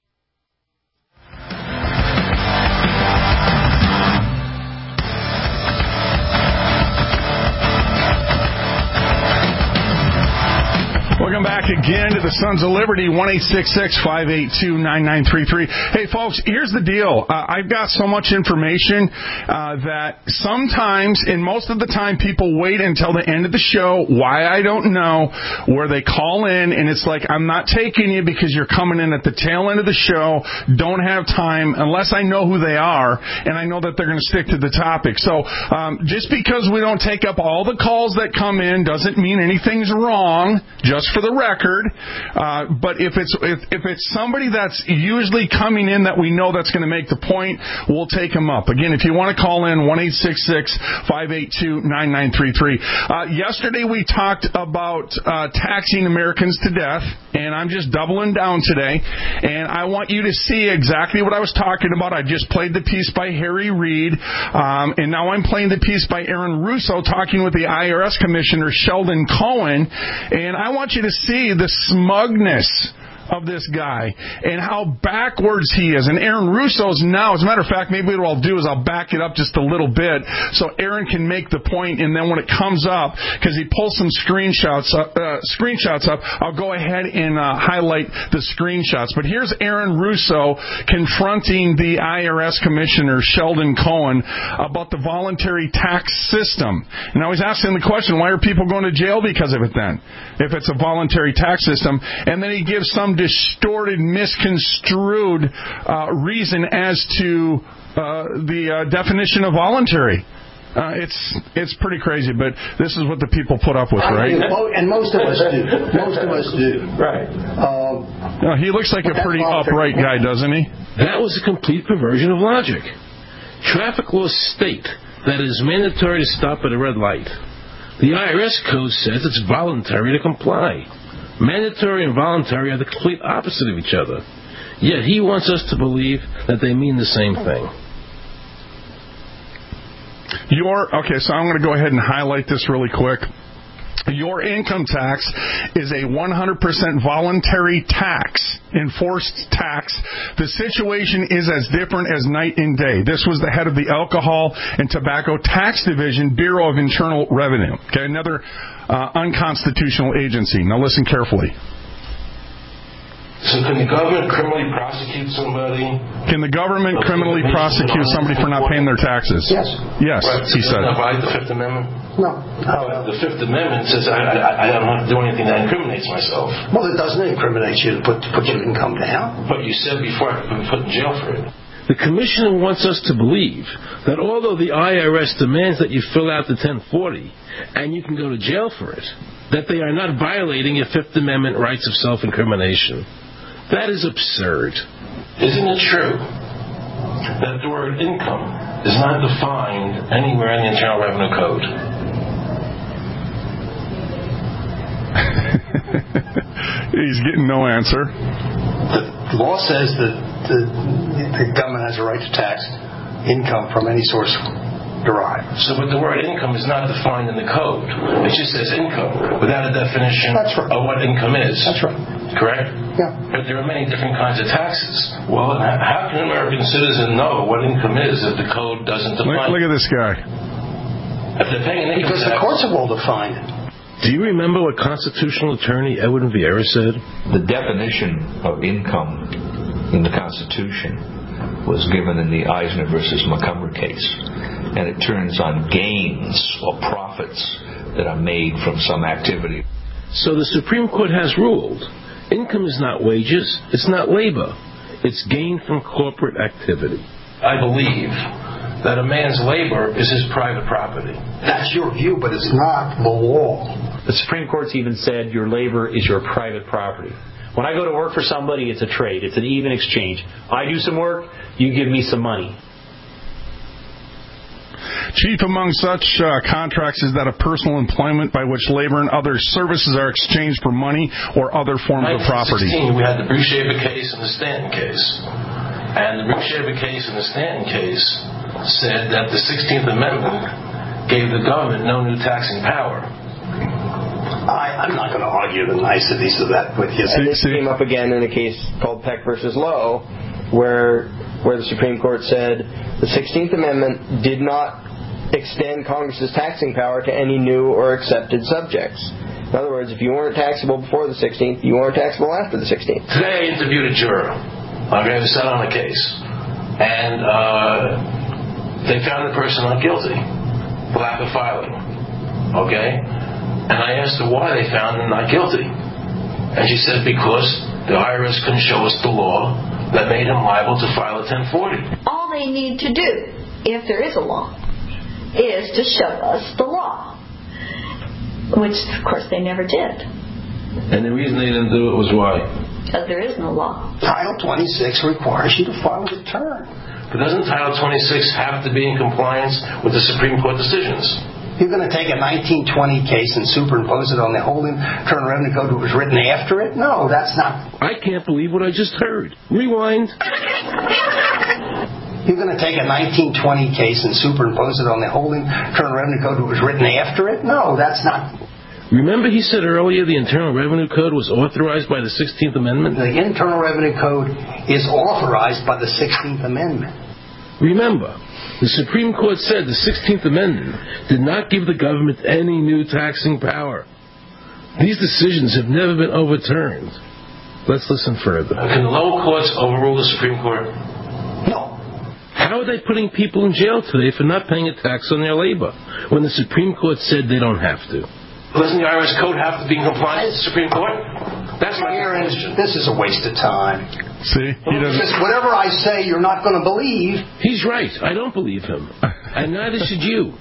Welcome back again to the Sons of Liberty, one eight six six, five eight two, nine nine three three. Hey, folks, here's the deal. Uh, I've got so much information uh, that sometimes, and most of the time, people wait until the end of the show. Why, I don't know, where they call in, and it's like, I'm not taking you because you're coming in at the tail end of the show, don't have time, unless I know who they are, and I know that they're going to stick to the topic. So um, just because we don't take up all the calls that come in doesn't mean anything's wrong, just for the record, uh, but if it's if, if it's somebody that's usually coming in that we know that's going to make the point, we'll take them up. Again, if you want to call in, one eight six six, five eight two, nine nine three three. Uh, yesterday we talked about uh, taxing Americans to death, and I'm just doubling down today, and I want you to see exactly what I was talking about. I just played the piece by Harry Reid, um, and now I'm playing the piece by Aaron Russo talking with the I R S Commissioner Sheldon Cohen, and I want you to see the smugness of this guy and how backwards he is. And Aaron Russo's now, as a matter of fact, maybe what I'll do is I'll back it up just a little bit so Aaron can make the point, and then when it comes up, because he pulls some screenshots up, uh, screenshots up, I'll go ahead and uh, highlight the screenshots. But here's Aaron Russo confronting the I R S Commissioner, Sheldon Cohen, about the voluntary tax system. And I was asking the question, why are people going to jail because of it then, if it's a voluntary tax system? And then he gives some distorted, misconstrued uh, reason as to uh, the uh, definition of voluntary. Uh, it's it's pretty crazy, but this is what the people put up with, right? And most of us do. Most of us do. Right. Um, no, he looks like a pretty upright guy, doesn't he? That was a complete perversion of logic. Traffic laws state that it is mandatory to stop at a red light. The I R S code says it's voluntary to comply. Mandatory and voluntary are the complete opposite of each other. Yet he wants us to believe that they mean the same thing. Your okay, so I'm going to go ahead and highlight this really quick. Your income tax is a one hundred percent voluntary tax, enforced tax. The situation is as different as night and day. This was the head of the Alcohol and Tobacco Tax Division, Bureau of Internal Revenue. Okay, another uh, unconstitutional agency. Now listen carefully. So can the government criminally prosecute somebody? Can the government criminally prosecute somebody for not paying their taxes? Yes. Yes, right. he said. Doesn't that violate the Fifth Amendment? No. Uh, the Fifth Amendment says I, I, I don't have to do anything that incriminates myself. Well, it doesn't incriminate you to put, put your income down. But you said before I could be put in jail for it. The Commission wants us to believe that although the I R S demands that you fill out the ten forty and you can go to jail for it, that they are not violating your Fifth Amendment rights of self-incrimination. That is absurd. Isn't it true that the word income is not defined anywhere in the Internal Revenue Code? He's getting no answer. The law says that the, the government has a right to tax income from any source derived. So, but the word income is not defined in the code. It just says income without a definition That's right. of what income is. That's right. Correct? Yeah. But there are many different kinds of taxes. Well, how can an American citizen know what income is if the code doesn't define Look, look at this guy. If they're paying an income Because tax, the courts have all defined it. Do you remember what constitutional attorney Edwin Vieira said? The definition of income in the Constitution was given in the Eisner versus Montgomery case. And it turns on gains or profits that are made from some activity. So the Supreme Court has ruled income is not wages, it's not labor, it's gain from corporate activity. I believe that a man's labor is his private property. That's your view, but it's not the law. The Supreme Court's even said your labor is your private property. When I go to work for somebody, it's a trade. It's an even exchange. I do some work, you give me some money. Chief among such uh, contracts is that of personal employment by which labor and other services are exchanged for money or other forms of property. In nineteen sixteen, we had the Brucheva case and the Stanton case. And the Brucheva case and the Stanton case said that the sixteenth Amendment gave the government no new taxing power. I, I'm not going to argue the niceties of that with you. And this came up again in a case called Peck versus Lowe, where where the Supreme Court said the sixteenth Amendment did not extend Congress's taxing power to any new or accepted subjects. In other words, if you weren't taxable before the sixteenth, you weren't taxable after the sixteenth. Today I interviewed a juror. Okay, who sat on a case. And uh, they found the person not guilty for lack of filing. Okay? And I asked her why they found him not guilty. And she said because the I R S couldn't show us the law that made him liable to file a ten forty. All they need to do, if there is a law, is to show us the law. Which, of course, they never did. And the reason they didn't do it was why? Because there is no law. Title twenty-six requires you to file a return. But doesn't Title twenty-six have to be in compliance with the Supreme Court decisions? You're going to take a nineteen twenty case and superimpose it on the whole Internal Revenue Code that was written after it? No, that's not. I can't believe what I just heard. Rewind. You're going to take a nineteen twenty case and superimpose it on the whole Internal Revenue Code that was written after it? No, that's not. Remember he said earlier the Internal Revenue Code was authorized by the sixteenth Amendment? The Internal Revenue Code is authorized by the sixteenth Amendment. Remember, the Supreme Court said the sixteenth Amendment did not give the government any new taxing power. These decisions have never been overturned. Let's listen further. Can the lower courts overrule the Supreme Court? No. How are they putting people in jail today for not paying a tax on their labor when the Supreme Court said they don't have to? Doesn't the I R S code have to be in compliance with the Supreme Court? That's my question. This is a waste of time. See? He doesn't... Whatever I say, you're not going to believe. He's right. I don't believe him. And neither should you.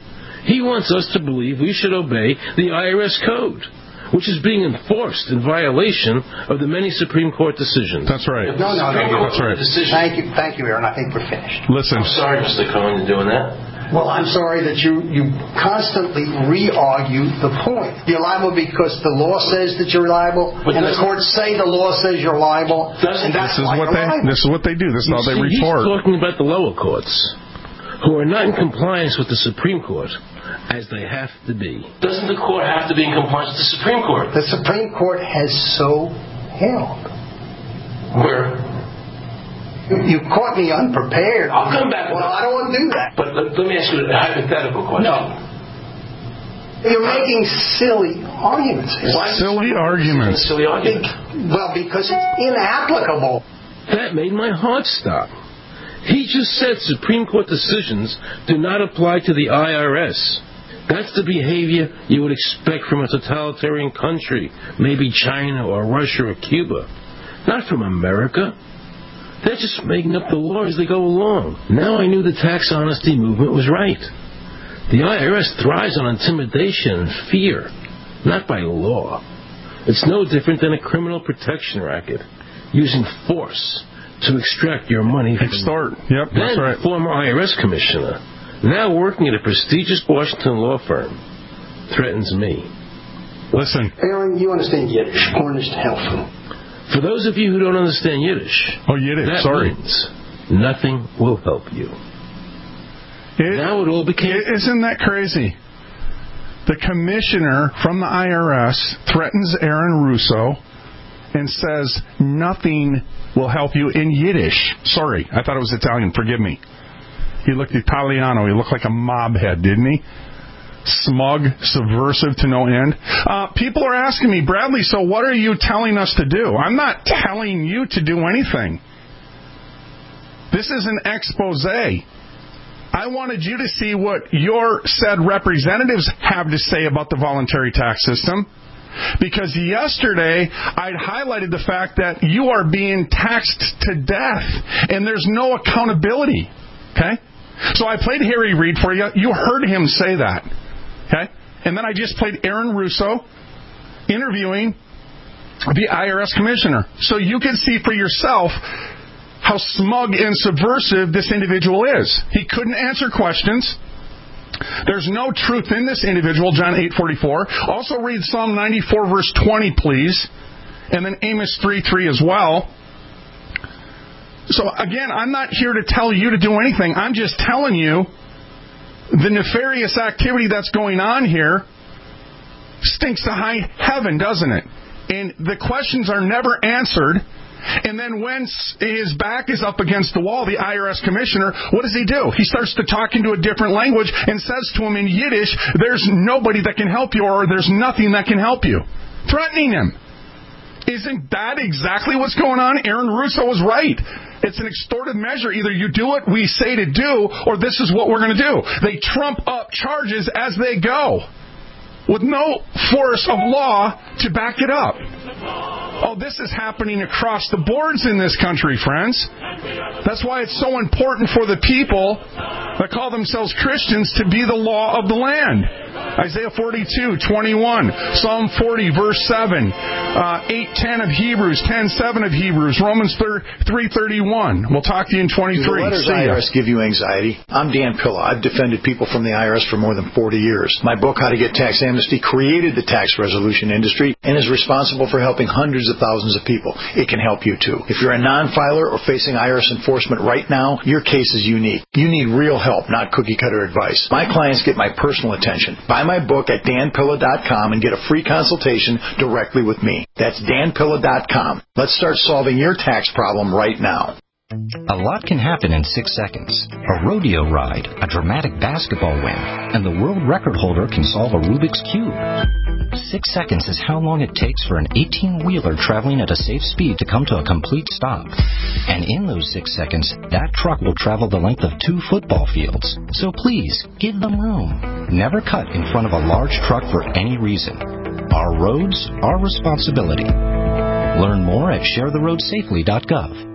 He wants us to believe we should obey the I R S code, which is being enforced in violation of the many Supreme Court decisions. That's right. No, no, no. That's right. Thank you, thank you, Aaron. I think we're finished. Listen. I'm sorry, Mister Cohen, for doing that. Well, I'm sorry that you, you constantly re-argue the point. You're liable because the law says that you're liable, but and the courts say the law says you're liable. And that's this is what they. liable. This is what they do. This is You how they see, retort. He's talking about the lower courts, who are not in compliance with the Supreme Court, as they have to be. Doesn't the court have to be in compliance with the Supreme Court? The Supreme Court has so held. Where? You caught me unprepared. I'll come back. Well, I don't want to do that. But let, let me ask you a hypothetical question. No. You're making silly arguments. Why silly arguments? Silly arguments. Well, because it's inapplicable. That made my heart stop. He just said Supreme Court decisions do not apply to the I R S. That's the behavior you would expect from a totalitarian country, maybe China or Russia or Cuba. Not from America. They're just making up the law as they go along. Now I knew the tax honesty movement was right. The I R S thrives on intimidation and fear, not by law. It's no different than a criminal protection racket, using force to extract your money from Extort. Yep, then that's right. Former I R S commissioner, now working at a prestigious Washington law firm, threatens me. Listen. Aaron, you understand Yiddish. Cornish to hell. For those of you who don't understand Yiddish, oh Yiddish, that sorry, means nothing will help you. It, now it all became. Isn't that crazy? The commissioner from the I R S threatens Aaron Russo and says nothing will help you in Yiddish. Sorry, I thought it was Italian. Forgive me. He looked Italiano. He looked like a mob head, didn't he? Smug, subversive to no end. Uh, people are asking me, Bradley, so what are you telling us to do? I'm not telling you to do anything. This is an expose. I wanted you to see what your said representatives have to say about the voluntary tax system. Because yesterday, I'd highlighted the fact that you are being taxed to death, and there's no accountability. Okay? So I played Harry Reid for you. You heard him say that. Okay? And then I just played Aaron Russo interviewing the I R S commissioner. So you can see for yourself how smug and subversive this individual is. He couldn't answer questions. There's no truth in this individual, John eight forty-four. Also read Psalm ninety-four, verse twenty, please. And then Amos three three as well. So again, I'm not here to tell you to do anything. I'm just telling you the nefarious activity that's going on here stinks to high heaven, doesn't it? And the questions are never answered. And then when his back is up against the wall, the I R S commissioner, what does he do? He starts to talk into a different language and says to him in Yiddish, there's nobody that can help you, or there's nothing that can help you. Threatening him. Isn't that exactly what's going on? Aaron Russo was right. It's an extorted measure. Either you do what we say to do, or this is what we're going to do. They trump up charges as they go, with no force of law to back it up. Oh, this is happening across the boards in this country, friends. That's why it's so important for the people that call themselves Christians to be the law of the land. Isaiah forty-two, twenty-one, Psalm forty, verse seven, uh, eight ten of Hebrews, ten seven of Hebrews, Romans three thirty-one. We'll talk to you in twenty-three. Do the letters I R S give you anxiety? I'm Dan Pilla. I've defended people from the I R S for more than forty years. My book, How to Get Tax Amnesty, created the tax resolution industry and is responsible for helping hundreds of thousands of people. It can help you too. If you're a non-filer or facing I R S enforcement right now, your case is unique. You need real help, not cookie-cutter advice. My clients get my personal attention. Buy my book at dan pilla dot com and get a free consultation directly with me. That's dan pilla dot com. Let's start solving your tax problem right now. A lot can happen in six seconds. A rodeo ride, a dramatic basketball win, and the world record holder can solve a Rubik's Cube. Six seconds is how long it takes for an eighteen-wheeler traveling at a safe speed to come to a complete stop. And in those six seconds, that truck will travel the length of two football fields. So please, give them room. Never cut in front of a large truck for any reason. Our roads, our responsibility. Learn more at share the road safely dot gov.